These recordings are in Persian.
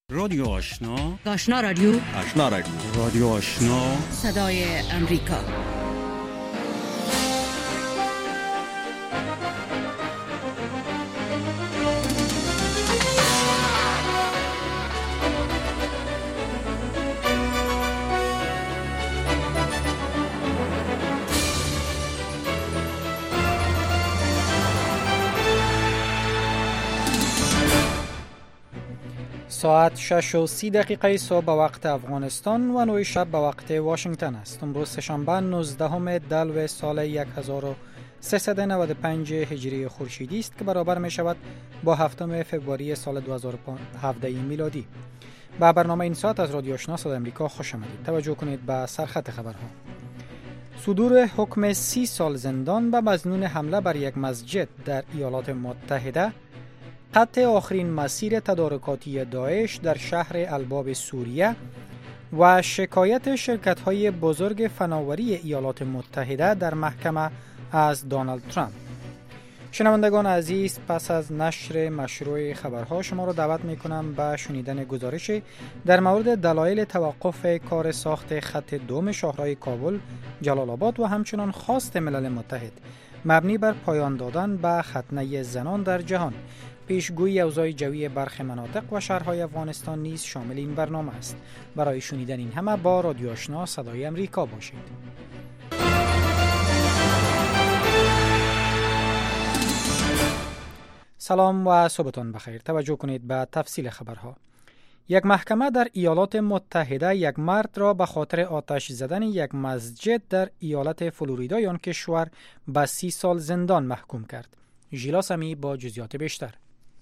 رادیو آشنا، آشنا رادیو، رادیو آشنا، صدای امریکا. ساعت 6:30 صبح به وقت افغانستان و 9 شب به وقت واشنگتن است. امروز سه‌شنبه 19 دلو سال 1395 هجری خورشیدی است که برابر می شود با 7 فوریه سال 2017 میلادی. به برنامه این ساعت از رادیو آشنا صدای امریکا خوش آمدید. توجه کنید به سرخط خبرها. صدور حکم 30 سال زندان به مظنون حمله بر یک مسجد در ایالات متحده، قطع آخرین مسیر تدارکاتی داعش در شهر الباب سوریه و شکایت شرکت‌های بزرگ فناوری ایالات متحده در محکمه از دونالد ترامپ. شنوندگان عزیز، پس از نشر مشروع خبرها شما را دعوت می‌کنم به شنیدن گزارش در مورد دلایل توقف کار ساخت خط دوم شاهراه کابل جلال آباد و همچنان خواست ملل متحد مبنی بر پایان دادن به ختنه زنان در جهان. پیشگویی اوضاع جوی برخی مناطق و شهرهای افغانستان نیز شامل این برنامه است. برای شنیدن این همه با رادیو آشنا صدای امریکا باشید. سلام و صبحتان بخیر. توجه کنید به تفصیل خبرها. یک محکمه در ایالات متحده یک مرد را به خاطر آتش زدن یک مسجد در ایالت فلوریدا آن کشور به 30 سال زندان محکوم کرد. ژیلا سمی با جزئیات بیشتر.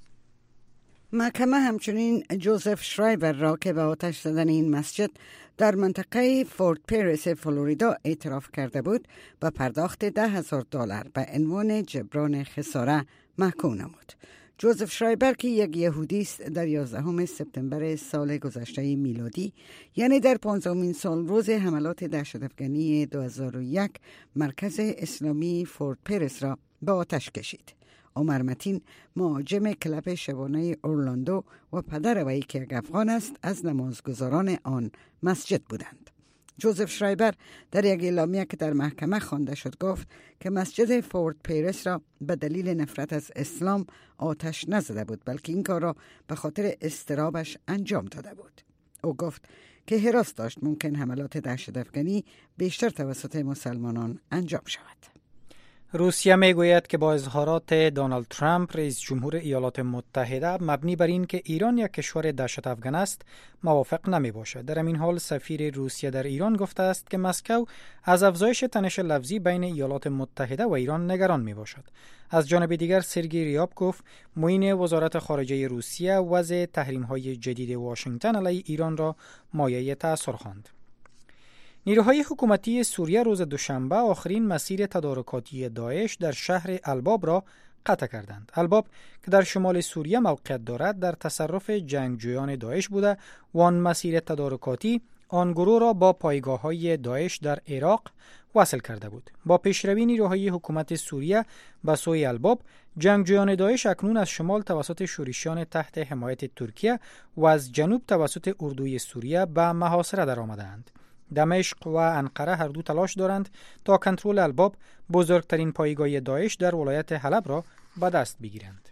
محکمه همچنین جوزف شرایبر را که به آتش زدن این مسجد در منطقه فورت پیرس فلوریدا اعتراف کرده بود به پرداخت $10,000 به عنوان جبران خساره محکوم نمود. جوزف شرایبر که یک یهودی است، در 11 سپتامبر سال گذشته میلادی، یعنی در 15مین سال روز حملات دهشت‌افکنی 2001 مرکز اسلامی فورت پیرس را به آتش کشید. عمر متین، مهاجم کلب شبانه اورلاندو و پدر وی که یک افغان است، از نمازگزاران آن مسجد بودند. جوزف شرایبر در یک اعلامیه که در محکمه خوانده شد گفت که مسجد فورت پیرس را به دلیل نفرت از اسلام آتش نزده بود، بلکه این کار را به خاطر اضطرابش انجام داده بود. او گفت که هراس داشت ممکن حملات دهشت‌افکنی بیشتر توسط مسلمانان انجام شود. روسیه میگوید که با اظهارات دونالد ترامپ رئیس جمهور ایالات متحده مبنی بر این که ایران یک کشور دهشت افکن است موافق نمی باشد. در این حال سفیر روسیه در ایران گفته است که مسکو از افزایش تنش لفظی بین ایالات متحده و ایران نگران می باشد. از جانب دیگر سرگئی ریابکوف معین وزارت خارجه روسیه وضع تحریم‌های جدید واشنگتن علیه ایران را مایه تأثیر خواند. نیروهای حکومتی سوریه روز دوشنبه آخرین مسیر تدارکاتی داعش در شهر الباب را قطع کردند. الباب که در شمال سوریه موقعیت دارد در تصرف جنگجویان داعش بوده و آن مسیر تدارکاتی آن گروه را با پایگاه‌های داعش در عراق وصل کرده بود. با پیشروی نیروهای حکومت سوریه به سوی الباب، جنگجویان داعش اکنون از شمال توسط شورشیان تحت حمایت ترکیه و از جنوب توسط اردوی سوریه به محاصره درآمدند. دمشق و انقره هر دو تلاش دارند تا کنترل الباب، بزرگترین پایگاه داعش در ولایت حلب را به دست بگیرند.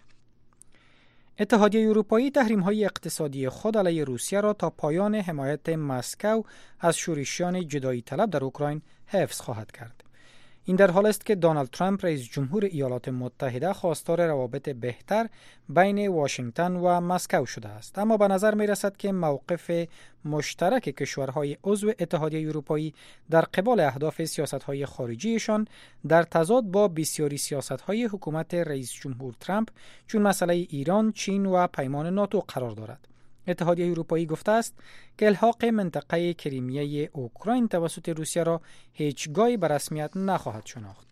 اتحادیه اروپایی تحریم‌های اقتصادی خود علیه روسیه را تا پایان حمایت مسکو از شورشیان جدایی طلب در اوکراین حفظ خواهد کرد. این در حال است که دونالد ترامپ رئیس جمهور ایالات متحده خواستار روابط بهتر بین واشنگتن و مسکو شده است، اما به نظر می رسد که موقف مشترک کشورهای عضو اتحادیه اروپایی در قبال اهداف سیاست‌های خارجیشان در تضاد با بسیاری سیاست‌های حکومت رئیس جمهور ترامپ چون مسئله ایران، چین و پیمان ناتو قرار دارد. اتحادیه اروپایی گفته است که الحاق منطقه کریمیه اوکراین توسط روسیه را هیچگاهی به رسمیت نخواهد شناخت.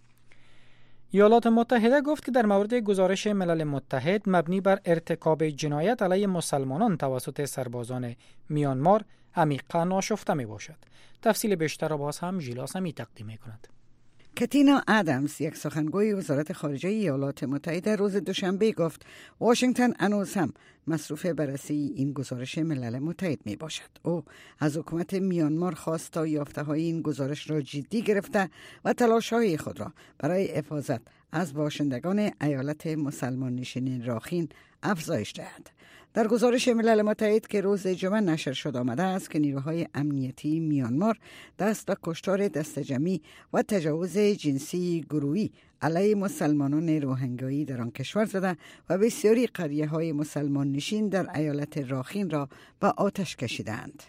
ایالات متحده گفت که در مورد گزارش ملل متحد مبنی بر ارتکاب جنایت علیه مسلمانان توسط سربازان میانمار عمیقاً آشفته می باشد. تفصیل بیشتر را باز هم ژیلا سمی تقدیم می کند. کاترینا آدامز یک سخنگوی وزارت خارجه ایالات متحده روز دوشنبه گفت واشنگتن هنوز هم مصروف بررسی این گزارش ملل متحد می باشد. او از حکومت میانمار خواست تا یافته‌های این گزارش را جدی گرفته و تلاش‌های خود را برای حفاظت از باشندگان ایالت مسلمان نشین راخین افزایش دهد. در گزارش ملل متحد که روز جمعه نشر شد آمده است که نیروهای امنیتی میانمار دست به کشتار دسته‌جمعی و تجاوز جنسی گروهی علیه مسلمانان روهینگایی در آن کشور زده و بسیاری قریه‌های مسلمان نشین در ایالت راخین را به آتش کشیدند.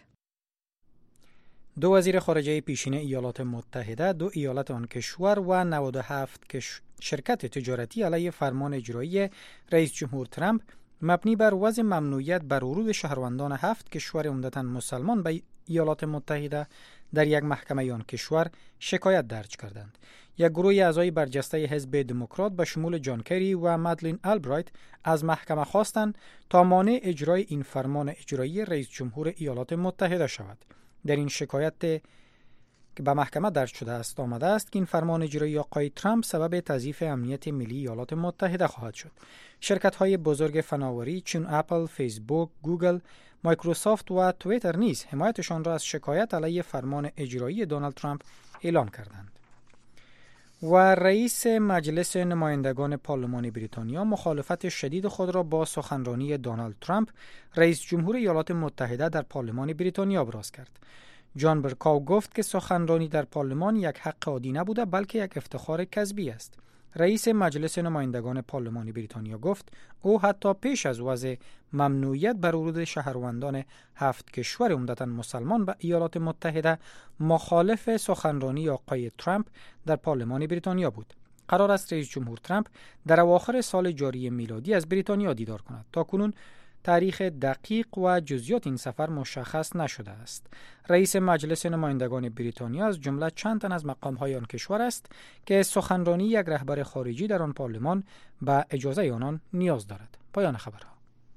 دو وزیر خارجه پیشین ایالات متحده، دو ایالت آن کشور و 97 شرکت تجارتی علیه فرمان اجرایی رئیس جمهور ترامپ مبنی بر وضع ممنوعیت بر ورود شهروندان 7 کشور عمدتاً مسلمان به ایالات متحده در یک محکمه آن کشور شکایت درج کردند. یک گروه اعضای برجسته حزب دموکرات به شمول جان کری و مدلین البرایت از محکمه خواستند تا مانع اجرای این فرمان اجرایی رئیس جمهور ایالات متحده شود. در این شکایت که به محکمه درج شده است آمده است که این فرمان اجرایی آقای ترامپ سبب تضعیف امنیت ملی ایالات متحده خواهد شد. شرکت‌های بزرگ فناوری چون اپل، فیسبوک، گوگل، مایکروسافت و توییتر نیز حمایتشان را از شکایت علیه فرمان اجرایی دونالد ترامپ اعلام کردند. و رئیس مجلس نمایندگان پارلمان بریتانیا مخالفت شدید خود را با سخنرانی دونالد ترامپ رئیس جمهور ایالات متحده در پارلمان بریتانیا ابراز کرد. جان برکاو گفت که سخنرانی در پارلمان یک حق عادی نبوده بلکه یک افتخار کسبی است. رئیس مجلس نمایندگان پارلمان بریتانیا گفت او حتی پیش از وضع ممنوعیت بر ورود شهروندان 7 کشور عمدتاً مسلمان به ایالات متحده مخالف سخنرانی آقای ترامپ در پارلمان بریتانیا بود. قرار است رئیس جمهور ترامپ در اواخر سال جاری میلادی از بریتانیا دیدار کند. تاکنون تاریخ دقیق و جزئیات این سفر مشخص نشده است. رئیس مجلس نمایندگان بریتانیا از جمله چند تن از مقام‌های آن کشور است که سخنرانی یک رهبر خارجی در آن پارلمان به اجازه آنان نیاز دارد. پایان خبرها.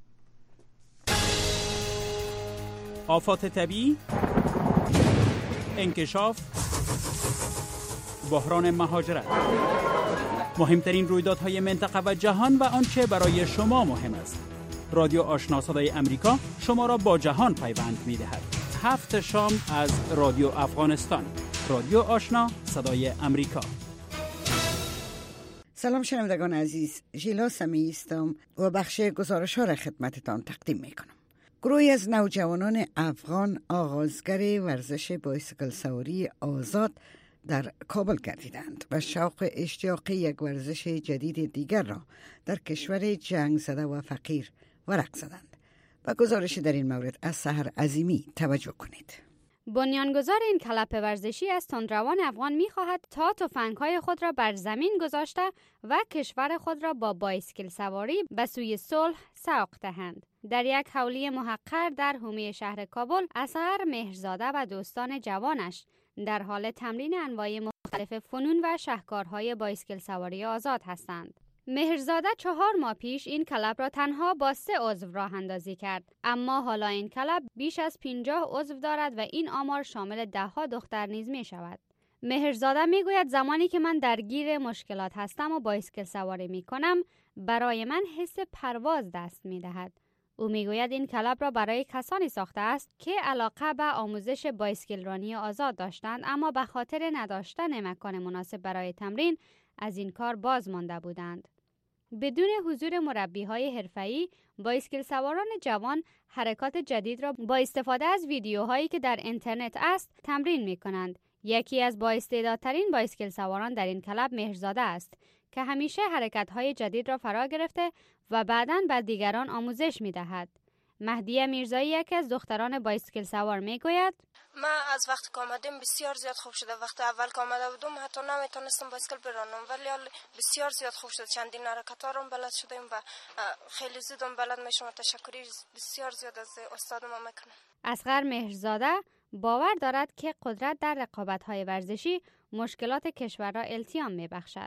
آفات طبیعی، انکشاف، بحران مهاجرت، مهمترین رویدادهای منطقه و جهان و آنچه برای شما مهم است. رادیو آشنا صدای امریکا شما را با جهان پیوند می‌دهد. 7 شام از رادیو افغانستان. رادیو آشنا صدای امریکا. سلام شنوندگان عزیز، ژیلا سمی هستم و بخش گزارش‌ها را خدمتتان تقدیم می‌کنم. گروهی از نوجوانان افغان آغازگر ورزش بایسکل سواری آزاد در کابل گردیدند و شوق اشتیاق یک ورزش جدید دیگر را در کشور جنگ زده و فقیر ورق زدند. و گزارش در این مورد از سحر عظیمی توجه کنید. بنیانگذار این کلب ورزشی از تندروان افغان می‌خواهد تا تفنگ‌های خود را بر زمین گذاشته و کشور خود را با بایسکل سواری به سوی صلح سوق دهند. در یک حولی محقر در حومه شهر کابل، اصغر مهرزاده و دوستان جوانش در حال تمرین انواع مختلف فنون و شهکارهای بایسکل سواری آزاد هستند. مهرزاده 4 ماه پیش این کلب را تنها با 3 عضو راه اندازی کرد، اما حالا این کلب بیش از 50 عضو دارد و این آمار شامل 10 دختر نیز می شود. مهرزاده می گوید زمانی که من درگیر مشکلات هستم و بایسکل سواری می کنم، برای من حس پرواز دست می دهد. او می گوید این کلب را برای کسانی ساخته است که علاقه به آموزش بایسکل رانی آزاد داشتند، اما به خاطر نداشتن مکان مناسب برای تمرین از این کار باز مانده بودند. بدون حضور مربی‌های حرفه‌ای، بایسکل سواران جوان حرکات جدید را با استفاده از ویدیوهایی که در اینترنت است تمرین می‌کنند. یکی از بااستعدادترین بایسکل سواران در این کلب مهرزاده است که همیشه حرکت‌های جدید را فرا گرفته و بعداً به دیگران آموزش می‌دهد. مهدیه میرزایی یکی از دختران بایسکل سوار میگوید: من از وقت که آمدیم بسیار زیاد خوب شده. وقت اول که آمده بودم حتی نمیتونستم بایسکل برانم، ولی بسیار زیاد خوب شد. چندین حرکت‌ها رو بلد شدیم و خیلی زودم بلد میشم. تشکری بسیار زیاد از استادم میکنم. اصغر مهرزاده باور دارد که قدرت در رقابت‌های ورزشی مشکلات کشور را التیام میبخشد.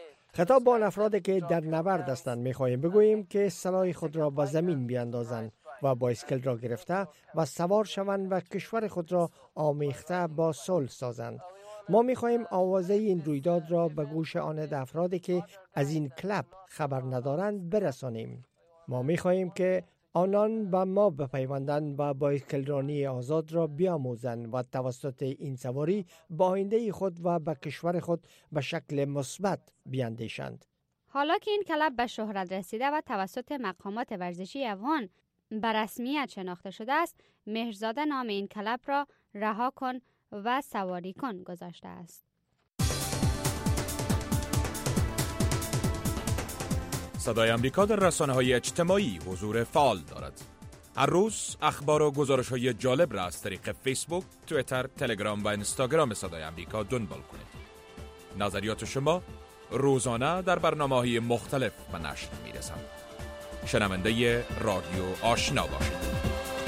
خطاب با افرادی که در نبرد هستند می‌خواهیم بگوییم که سلاح خود را به زمین بیاندازند و بایسکل را گرفته و سوار شوند و کشور خود را آمیخته با صلح سازند. ما می‌خواهیم آوازه این رویداد را به گوش آن افرادی که از این کلاب خبر ندارند برسانیم. ما می‌خواهیم که آنان به ما بپیوندند و بایسکل رانی آزاد را بیاموزند و توسط این سواری به آینده خود و به کشور خود به شکل مثبت بیاندیشند. حالا که این کلاب به شهرت رسیده و توسط مقامات ورزشی افغان به رسمیت شناخته شده است، مهرزاده نام این کلاب را رها کن و سواری کن گذاشته است. صدای امریکا در رسانه‌های اجتماعی حضور فعال دارد. هر روز اخبار و گزارش‌های جالب را از طریق فیسبوک، توییتر، تلگرام و اینستاگرام صدای امریکا دنبال کنید. نظریات شما روزانه در برنامه‌های مختلف به نشر می‌رسند. شنونده رادیو آشنا باشید.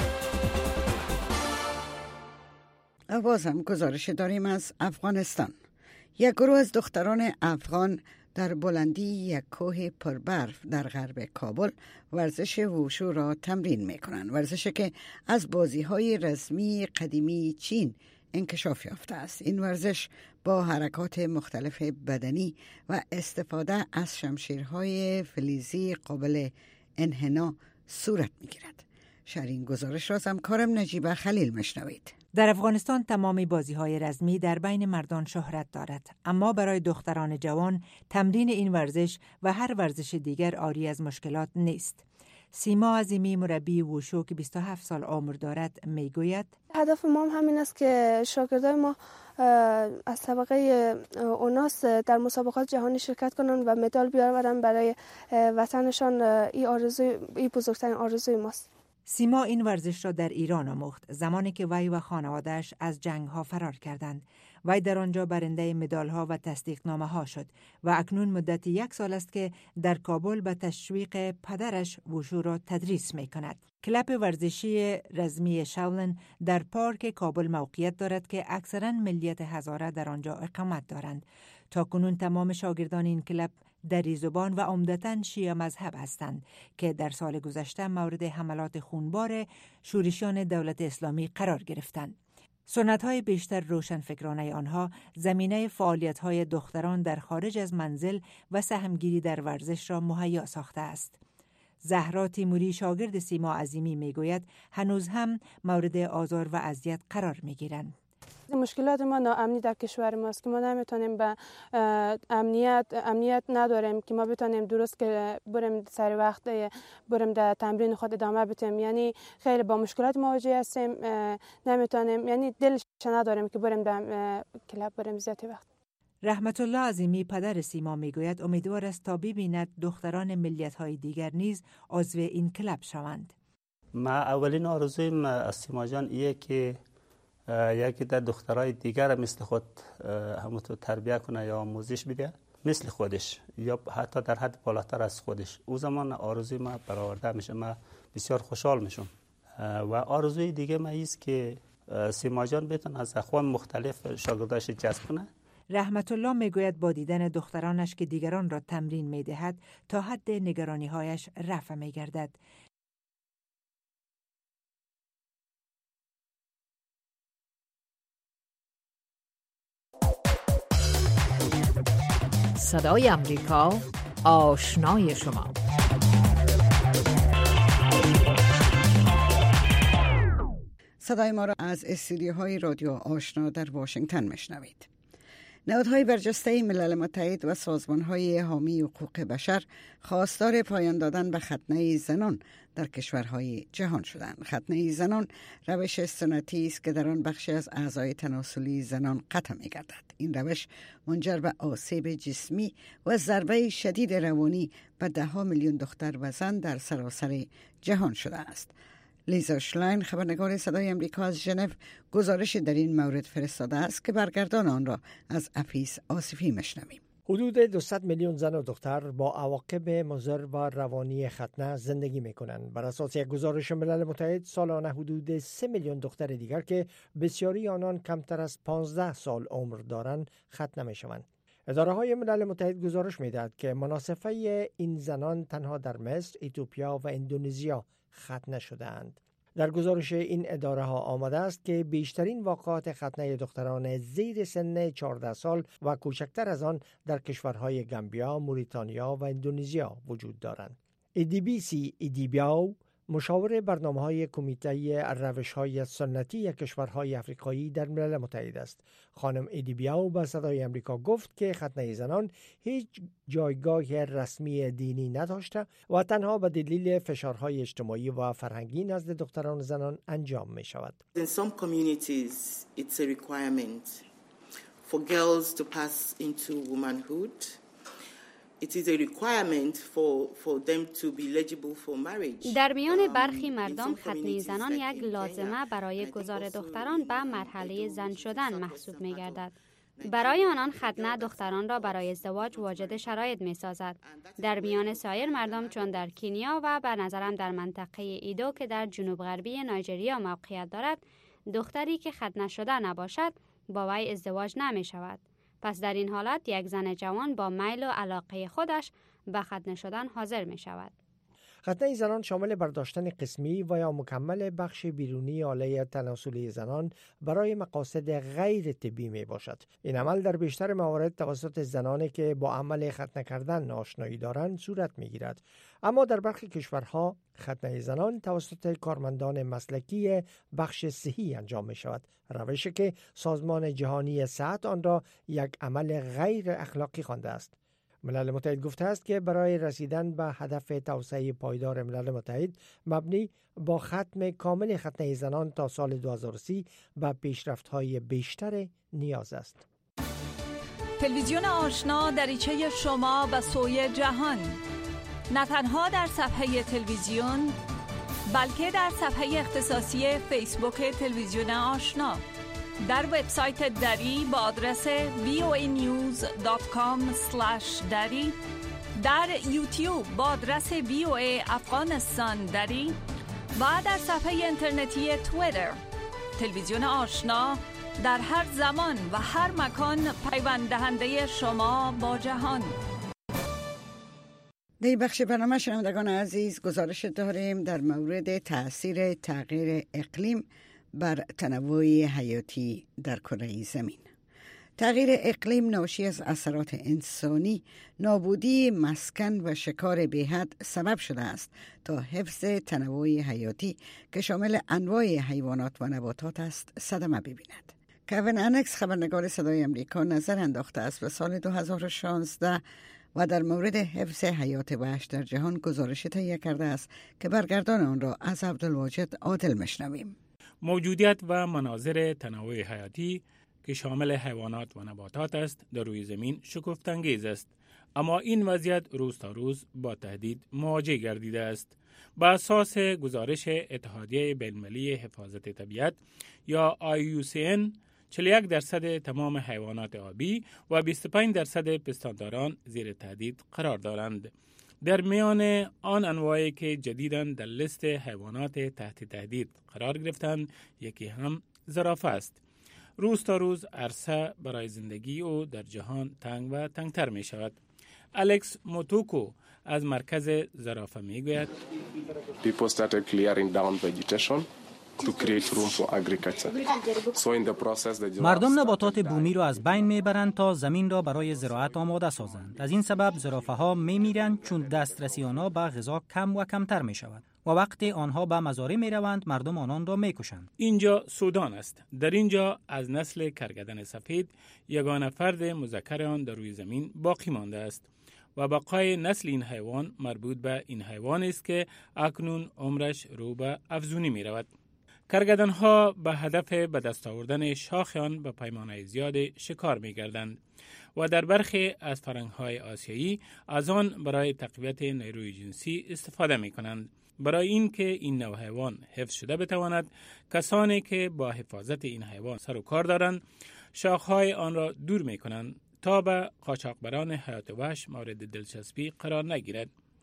باز هم گزارش داریم از افغانستان. یک گروه از دختران افغان در بلندی یک کوه پربرف در غرب کابل ورزش ووشو را تمرین می کنند. ورزشی که از بازی‌های رسمی قدیمی چین انکشاف یافته است. این ورزش با حرکات مختلف بدنی و استفاده از شمشیرهای فلزی قابل انحنا صورت می گیرد. شرین گزارش را از همکارم نجیبه خلیل مشنوید. در افغانستان تمام بازی‌های رزمی در بین مردان شهرت دارد، اما برای دختران جوان تمرین این ورزش و هر ورزش دیگر عاری از مشکلات نیست. سیما عظیمی مربی ووشو که 27 سال عمر دارد میگوید هدف ما هم همین است که شاگردای ما از طبقه اوناس در مسابقات جهانی شرکت کنند و مدال بیاورند برای وطنشان. این بزرگترین آرزوی ماست. سیما این ورزش را در ایران آموخت زمانی که وی و خانواده‌اش از جنگ‌ها فرار کردند. وی در آنجا برنده مدال‌ها و تصدیقنامه‌ها شد و اکنون مدت 1 سال است که در کابل به تشویق پدرش ووشو را تدریس می‌کند. کلاب ورزشی رزمی شاولن در پارک کابل موقعیت دارد که اکثراً ملیت هزاره در آنجا اقامت دارند. تاکنون تمام شاگردان این کلاب دری زبان و عمدتاً شیعه مذهب هستند که در سال گذشته مورد حملات خونبار شورشیان دولت اسلامی قرار گرفتند. سنت‌های بیشتر روشنفکرانه آنها زمینه فعالیت‌های دختران در خارج از منزل و سهمگیری در ورزش را مهیا ساخته است. زهرا تیموری شاگرد سیما عظیمی میگوید هنوز هم مورد آزار و اذیت قرار میگیرند. مشکلات ما ناامنی در کشور ماست که ما نمیتونیم به امنیت نداریم که ما بتونیم درست که بریم سر وقت بریم در تمرین خود ادامه بدیم. یعنی خیلی با مشکلات مواجه هستیم، نمیتونیم، یعنی دلش نداریم که بریم در کلاب بریم زیادی وقت. رحمت الله عظیمی پدر سیما میگوید امیدوار است تا ببیند دختران ملیت‌های دیگر نیز عضو این کلاب شوند. ما اولین آرزویم از سیما جان ایه که یکی در دخترای دیگر مثل خود همونطور تربیه کنه یا آموزش بده مثل خودش یا حتی در حد بالاتر از خودش. او زمان آرزوی ما برآورده میشه، ما بسیار خوشحال میشم. و آرزوی دیگه ما ایست که سیما جان بتونه از اخوان مختلف شاگرداش جذب کنه. رحمت الله میگوید با دیدن دخترانش که دیگران را تمرین میدهد تا حد نگرانی‌هایش رفع میگردد. صدای امریکا، آشنای شما. صدای ما را از استودیوهای رادیو آشنا در واشنگتن میشنوید. نهادهای برجسته ملل متحد و سازمانهای حامی حقوق بشر خواستار پایان دادن به ختنه زنان در کشورهای جهان شدند. ختنه زنان روش سنتی است که در آن بخشی از اعضای تناسلی زنان قطع می‌گردد. این روش منجر به آسیب جسمی و ضربه شدید روانی به 10 میلیون دختر و زن در سراسر جهان شده است. لیزا شلاین خبرنگار صدای امریکا از ژنو گزارش در این مورد فرستاده است که برگردان آن را از افیس آصفی مشنویم. حدود 200 میلیون زن و دختر با عواقب مضر و روانی ختنه زندگی میکنند. بر اساس یک گزارش ملل متحد سالانه حدود 3 میلیون دختر دیگر که بسیاری آنان کمتر از 15 سال عمر دارند ختنه میشوند. اداره‌های ملل متحد گزارش می‌دهد که مناصفه این زنان تنها در مصر، اتیوپیا و اندونزیا ختنه شده‌اند. در گزارش این اداره‌ها آمده است که بیشترین واقعات ختنه دختران زیر سن 14 سال و کوچکتر از آن در کشورهای گامبیا، موریتانیا و اندونزیا وجود دارند. ایدیبیسی ایدیبیاو، مشاور برنامه‌های کمیته روش‌های سنتی کشورهای افریقایی در ملل متحد است. خانم ایدیبیاو به صدای آمریکا گفت که ختنه زنان هیچ جایگاه رسمی دینی نداشته و تنها به دلیل فشارهای اجتماعی و فرهنگی نزد دختران زنان انجام می شود. In some communities it's a requirement for girls to pass into womanhood. It is a requirement for them to be eligible for marriage. در میان برخی مردم ختنه زنان یک لازمه برای گذار دختران به مرحله زن شدن محسوب می گردد. برای آنان ختنه دختران را برای ازدواج واجد شرایط می سازد. در میان سایر مردم چون در کنیا و به نظرم در منطقه ایدو که در جنوب غربی نایجریا موقعیت دارد، دختری که ختنه شده نباشد با وی ازدواج نمی شود. پس در این حالت یک زن جوان با میل و علاقه خودش به ختنه شدن حاضر می شود. ختنه زنان شامل برداشتن قسمی و یا مکمل بخش بیرونی آله تناسلی زنان برای مقاصد غیر طبی می باشد. این عمل در بیشتر موارد توسط زنانی که با عمل ختنه کردن آشنایی دارند صورت می گیرد. اما در برخی کشورها ختنه زنان توسط کارمندان مسلکی بخش صحی انجام می شود. روشی که سازمان جهانی صحت آن را یک عمل غیر اخلاقی خوانده است. ملل متحد گفته است که برای رسیدن به هدف توسعه پایدار ملل متحد مبنی با ختم کامل ختنه زنان تا سال 2030 به پیشرفت‌های بیشتر نیاز است. تلویزیون آشنا دریچه شما به سوی جهان، نه تنها در صفحه تلویزیون بلکه در صفحه اختصاصی فیسبوک تلویزیون آشنا، در وبسایت دری با آدرس voanews.com/dari، در یوتیوب با آدرس VOA افغانستان دری و در صفحه اینترنتی توییتر. تلویزیون آشنا در هر زمان و هر مکان پیوند دهنده شما با جهان. در بخش برنامه شنوندگان عزیز گزارش داریم در مورد تأثیر تغییر اقلیم بر تنوع حیاتی در کره زمین. تغییر اقلیم ناشی از اثرات انسانی، نابودی مسکن و شکار بی‌حد سبب شده است تا حفظ تنوع حیاتی که شامل انواع حیوانات و نباتات است صدمه ببیند. کوین انکس خبرنگار صدای آمریکا نظر انداخته است به سال 2016 و در مورد حفظ حیات وحش در جهان گزارش تهیه کرده است که برگردان آن را از عبدالواجد عادل میشنویم. موجودیت و مناظر تنوع حیاتی که شامل حیوانات و نباتات است در روی زمین شگفت‌انگیز است، اما این وضعیت روز تا روز با تهدید مواجه گردیده است. بر اساس گزارش اتحادیه بین‌المللی حفاظت طبیعت یا IUCN 41% تمام حیوانات آبی و 25% پستانداران زیر تهدید قرار دارند. در میان آن انواعی که جدیداً در لیست حیوانات تحت تهدید قرار گرفتند، یکی هم زرافه است. روز تا روز عرصه برای زندگی او در جهان تنگ و تنگتر می شود. الکس موتوکو از مرکز زرافه می گوید People started clearing down vegetation to create room for agriculture. So in the process مردم نباتات بومی را از بین میبرند تا زمین را برای زراعت آماده سازند. از این سبب زرافه ها میمیرند چون دسترسی آنها به غذا کم و کمتر می شود و وقتی آنها به مزارع می روند مردم آنان را می کشند. اینجا سودان است. در اینجا از نسل کرگدن سفید یگانه فرد مذکر آن در روی زمین باقی مانده است و بقای نسل این حیوان مربوط به این حیوان است که اکنون عمرش رو به افزونی می رود. کرگدن‌ها به هدف به دست آوردن شاخ آن به پیمانه زیاد شکار می‌گردند و در برخی از فرهنگ‌های آسیایی از آن برای تقویت نیروی جنسی استفاده می‌کنند. برای اینکه این نوع حیوان حفظ شده بتواند، کسانی که با حفاظت این حیوان سر و کار دارند شاخ‌های آن را دور می‌کنند تا به قاچاقبران حیات وحش مورد دلچسبی قرار نگیرد.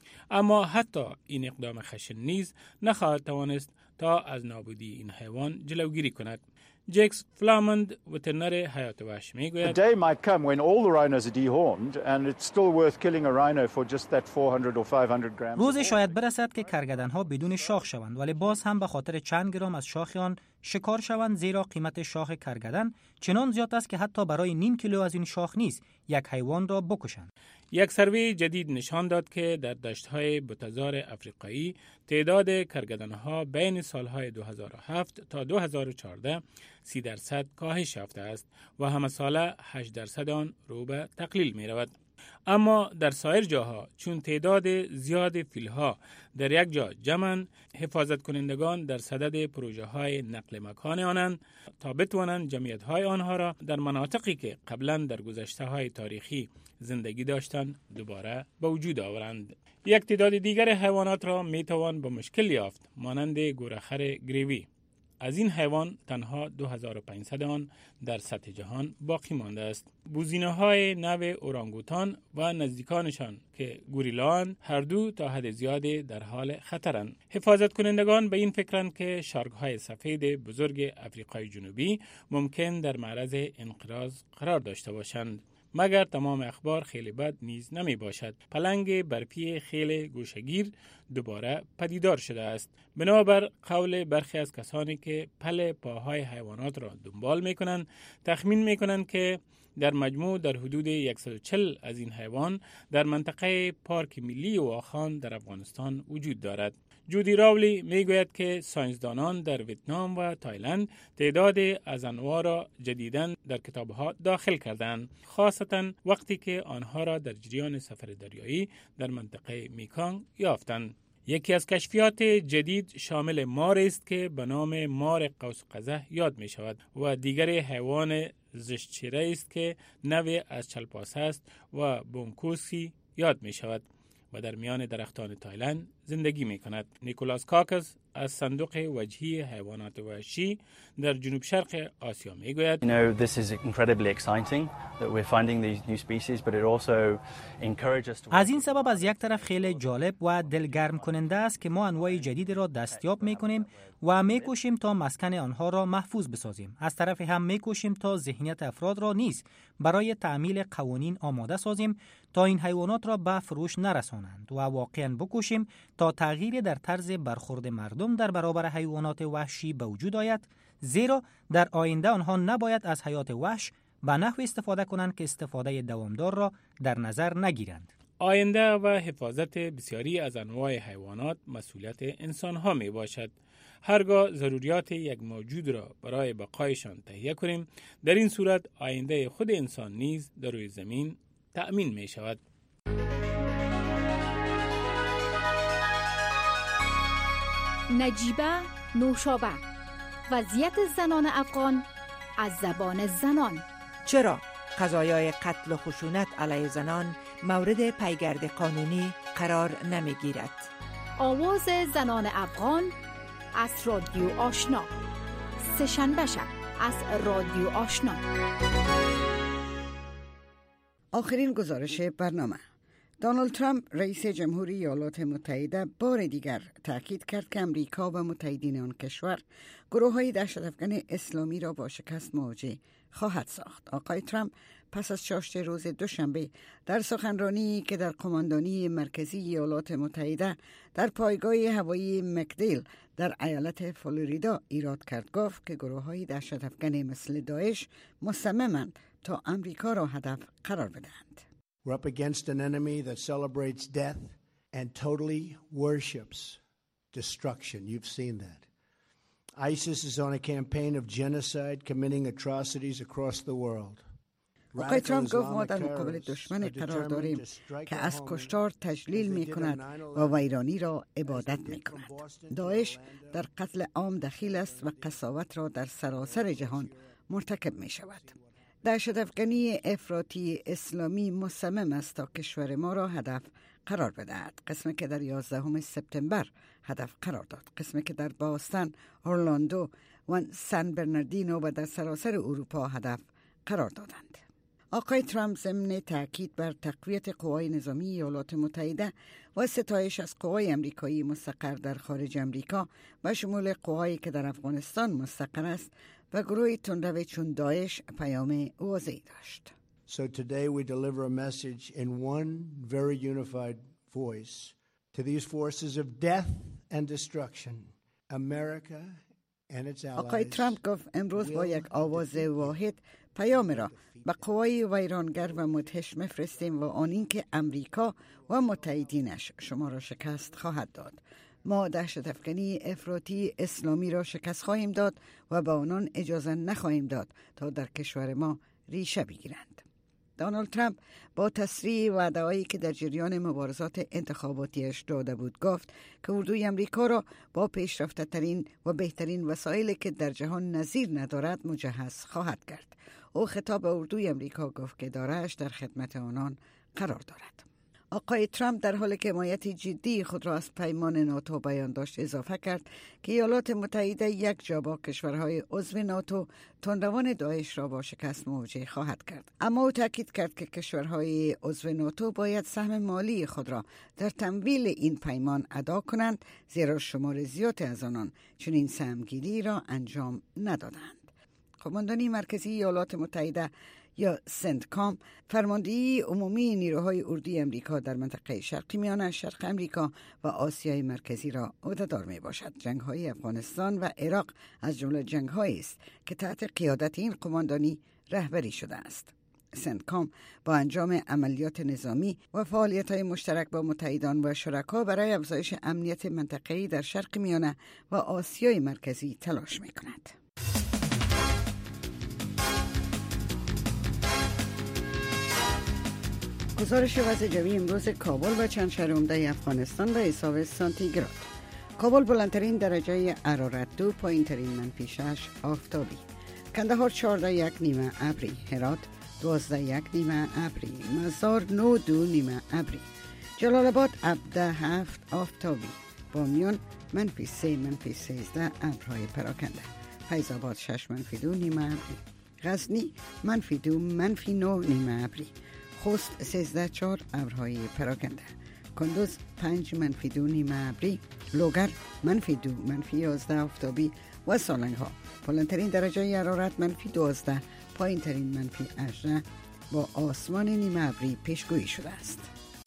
اما حتی این اقدام خشن نیز نخواهد توانست تا از نابودی این حیوان جلوگیری کند. جکس فلامند وترنر حیات وحش میگوید The day might come when all the rhinos are dehorned and it's still worth killing a rhino for just that 400 or 500 grams. روز شاید برسد که کرگدن‌ها بدون شاخ شوند، ولی باز هم به خاطر چند گرم از شاخ آن شکار شوند، زیرا قیمت شاخ کرگدن چنان زیاد است که حتی برای نیم کیلو از این شاخ نیست یک حیوان را بکشند. یک سروی جدید نشان داد که در دشت‌های بوتزار افریقایی تعداد کرگدن‌ها بین سال‌های 2007 تا 2014 30% کاهش یافته است و همه ساله 8% آن رو به تقلیل می‌رود. اما در سایر جاها چون تعداد زیاد فیل‌ها در یک جا جمعند، حفاظت کنندگان در صدد پروژه‌های نقل مکان آنند تا بتوانند جمعیت‌های آنها را در مناطقی که قبلا در گذشته‌های تاریخی زندگی داشتند دوباره به وجود آورند. یک تعداد دیگر حیوانات را میتوان به مشکل یافت، مانند گورخر گریوی. از این حیوان تنها 2500 آن در سطح جهان باقی مانده است. بوزینه‌های نوع اورانگوتان و نزدیکانشان که گوریلاان هر دو تا حد زیادی در حال خطرند. حفاظت کنندگان به این فکرند که شارک‌های سفید بزرگ افریقای جنوبی ممکن در معرض انقراض قرار داشته باشند. مگر تمام اخبار خیلی بد نیز نمی باشد. پلنگ برفی خیلی گوشگیر دوباره پدیدار شده است. بنابر قول برخی از کسانی که پل پاهای حیوانات را دنبال می کنند، تخمین می کنند که در مجموع در حدود 140 از این حیوان در منطقه پارک ملی واخان در افغانستان وجود دارد. جودی راولی میگوید که ساینسدانان در ویتنام و تایلند تعداد از انواع را جدیداً در کتابها داخل کردند، خاصتاً وقتی که آنها را در جریان سفر دریایی در منطقه میکانگ یافتند. یکی از کشفیات جدید شامل مار است که به نام مار قوس قزح یاد می شود و دیگر حیوان زشتچیره است که نوعی از چلپاسه است و بونکوسی یاد می شود و در میان درختان تایلند زندگی می کند. نیکولاس کاکس از صندوق وجهی حیوانات وحشی در جنوب شرق آسیا می گوید از این سبب از یک طرف خیلی جالب و دلگرم کننده است که ما انواع جدید را دستیاب می کنیم و می کوشیم تا مسکن آنها را محفوظ بسازیم. از طرف هم می کوشیم تا ذهنیت افراد را نیز برای تعمیل قوانین آماده سازیم تا این حیوانات را به فروش نرسانند و واقعاً بکوشیم تا تغییر در طرز برخورد مردم در برابر حیوانات وحشی به وجود آید، زیرا در آینده آنها نباید از حیات وحش به نحو استفاده کنند که استفاده دوامدار را در نظر نگیرند. آینده و حفاظت بسیاری از انواع حیوانات مسئولیت انسان‌ها می باشد. هرگاه ضروریات یک موجود را برای بقایشان تهیه کنیم، در این صورت آینده خود انسان نیز در روی زمین تأمین می شود. نجیبه نوشابه، وضعیت زنان افغان از زبان زنان. چرا قضایای قتل و خشونت علیه زنان مورد پیگرد قانونی قرار نمی گیرد؟ آواز زنان افغان از رادیو آشنا، سه‌شنبه شب از رادیو آشنا. آخرین گزارش برنامه. دونالد ترامپ رئیس جمهوری ایالات متحده بار دیگر تاکید کرد که امریکا و متحدین آن کشور گروه‌های دهشت‌افکن اسلامی را با شکست مواجه خواهد ساخت. آقای ترامپ پس از چاشت روز دوشنبه در سخنرانی که در قماندانی مرکزی ایالات متحده در پایگاه هوایی مکدیل در ایالت فلوریدا ایراد کرد، گفت که گروه‌های دهشت‌افکن مثل داعش مصممند تا امریکا را هدف قرار بدهند. We're up against an enemy that celebrates death and totally worships destruction. You've seen that. ISIS is on a campaign of genocide, committing atrocities across the world. آقای ترامپ گفت ما در مقابل دشمن قرار داریم که از کشتار تجلیل می کند و ویرانی را عبادت می کند. داعش در قتل عام دخیل است و قساوت را در سراسر جهان مرتکب می شود. دهشت‌افکنی افراطی اسلامی مصمم است تا کشور ما را هدف قرار بدهد. قسمی که در 11 سپتامبر هدف قرار داد، قسمی که در باستن، اورلاندو و سن برناردینو و در سراسر اروپا هدف قرار دادند. آقای ترامپ ضمن تاکید بر تقویت قوای نظامی ایالات متحده و ستایش از قوای امریکایی مستقر در خارج امریکا و شمول قوایی که در افغانستان مستقر است و گروه تندرو چون داعش پیام واضحی داشت. So today we deliver a message in one very unified voice to these forces of death and destruction. America and its allies. آقای ترامپ گفت امروز با یک آواز واحد پیام را به قوای ویرانگر و مدهش میفرستیم و آن این که امریکا و متحدینش شما را شکست خواهد داد. ما دهشت افکنی افراطی اسلامی را شکست خواهیم داد و به آنان اجازه نخواهیم داد تا در کشور ما ریشه بگیرند. دونالد ترامپ با تصریح وعده‌هایی که در جریان مبارزات انتخاباتیش داده بود گفت که اردوی امریکا را با پیشرفته ترین و بهترین وسایلی که در جهان نظیر ندارد مجهز خواهد کرد. او خطاب به اردوی امریکا گفت که دارایش در خدمت آنان قرار دارد. آقای ترامپ در حالی که حمایت جدی خود را از پیمان ناتو بیان داشت اضافه کرد که ایالات متحده یک جا با کشورهای عضو ناتو تندروان داعش را با شکست مواجه خواهد کرد. اما او تاکید کرد که کشورهای عضو ناتو باید سهم مالی خود را در تمویل این پیمان ادا کنند، زیرا شمار زیادی از آنان چنین سهمگیری را انجام ندادند. قماندانی مرکزی ایالات متحده یا سنتکام فرماندهی عمومی نیروهای اردوی امریکا در منطقه شرقی میانه، شرق امریکا و آسیای مرکزی را عهده‌دار می باشد. جنگ‌های افغانستان و عراق از جمله جنگ‌هایی است که تحت قیادت این قماندانی رهبری شده است. سنتکام با انجام عملیات نظامی و فعالیت‌های مشترک با متحدان و شرکا برای افزایش امنیت منطقه‌ای در شرق میانه و آسیای مرکزی تلاش می‌کند. گزارش وضع جوی امروز کابل و چند شهر عمده افغانستان به حساب سانتیگراد. کابل بلندترین درجه حرارت 2، پایینترین -6 آفتابی. کندهار 14 1/2 ابری. هرات 12 1/2 ابری. مزار 9 2/2 ابری. جلال آباد 17 7 آفتابی. بامیان -3 -13 ابرهای پراکنده. فیض آباد 6 -2/2 ابری. غزنی -2 -9/2 ابری. خوست 13 4 ابرهای پراکنده. کندوز 5 -2/2 ابری. لوگر -2 -11 آفتابی و سالنگ ها بلندترین درجه حرارت -12، پایینترین -18 با آسمان نیمه ابری پیشگویی شده است.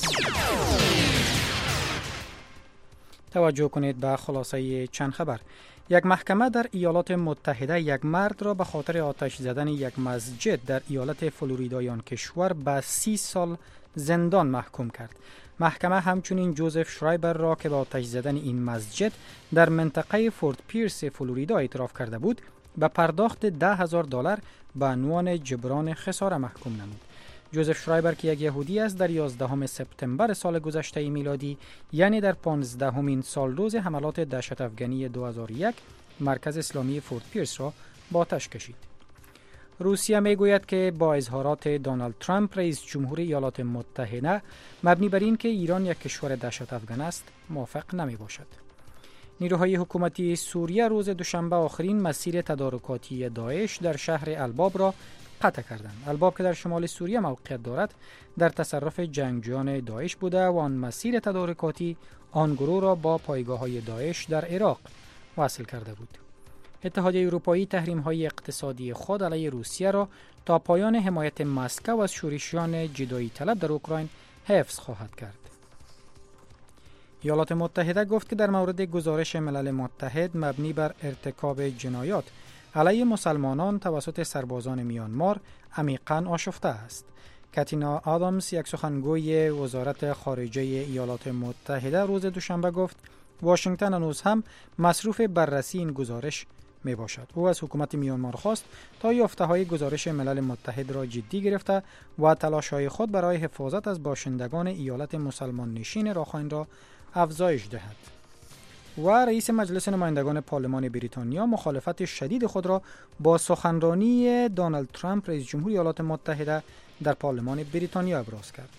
توجه کنید به خلاصه چند خبر. یک محکمه در ایالات متحده یک مرد را به خاطر آتش زدن یک مسجد در ایالت فلوریدای آن کشور به 30 سال زندان محکوم کرد. محکمه همچنین جوزف شرایبر را که به آتش زدن این مسجد در منطقه فورت پیرس فلوریدا اعتراف کرده بود به پرداخت $10,000 به عنوان جبران خساره محکوم نمود. جوزف شرایبر که یک یهودی است در 11 سپتامبر سال گذشته میلادی، یعنی در 15مین سالروز حملات دهشت افغانی 2001، مرکز اسلامی فورت پیرس را با آتش کشید. روسیه میگوید که با اظهارات دونالد ترامپ رئیس جمهور ایالات متحده مبنی بر این که ایران یک کشور دهشت افغان است موافق نمی باشد. نیروهای حکومتی سوریه روز دوشنبه آخرین مسیر تدارکاتی داعش در شهر الباب را قطع کردند. الباب که در شمال سوریه موقعیت دارد در تصرف جنگجویان داعش بوده و آن مسیر تدارکاتی آن گروه را با پایگاه‌های داعش در عراق وصل کرده بود. اتحادیه اروپایی تحریم‌های اقتصادی خود علیه روسیه را تا پایان حمایت مسکو از شورشیان جدایی طلب در اوکراین حفظ خواهد کرد. ایالات متحده گفت که در مورد گزارش ملل متحد مبنی بر ارتکاب جنایات علیه مسلمانان توسط سربازان میانمار عمیقاً آشفته است. کاترینا آدامز، یک سخنگوی وزارت خارجه ایالات متحده، روز دوشنبه گفت واشنگتن هنوز هم مصروف بررسی این گزارش می باشد. او از حکومت میانمار خواست تا یافته‌های گزارش ملل متحد را جدی گرفته و تلاش‌های خود برای حفاظت از باشندگان ایالت مسلمان نشین راخاین را افزایش دهد. و رئیس مجلس نمایندگان پارلمان بریتانیا مخالفت شدید خود را با سخنرانی دونالد ترامپ رئیس جمهور ایالات متحده در پارلمان بریتانیا ابراز کرد.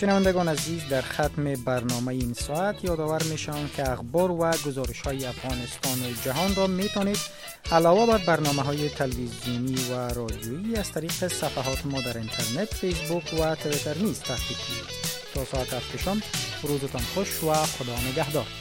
شنوندگان عزیز، در ختم برنامه این ساعت یادآور میشم که اخبار و گزارش‌های افغانستان و جهان را میتونید علاوه بر برنامه‌های تلویزیونی و رادیویی از طریق صفحات ما در اینترنت، فیسبوک و توییتر نیز تحقیق کنید. تا ساعت هفت شام روزتان خوش و خدا نگهدار.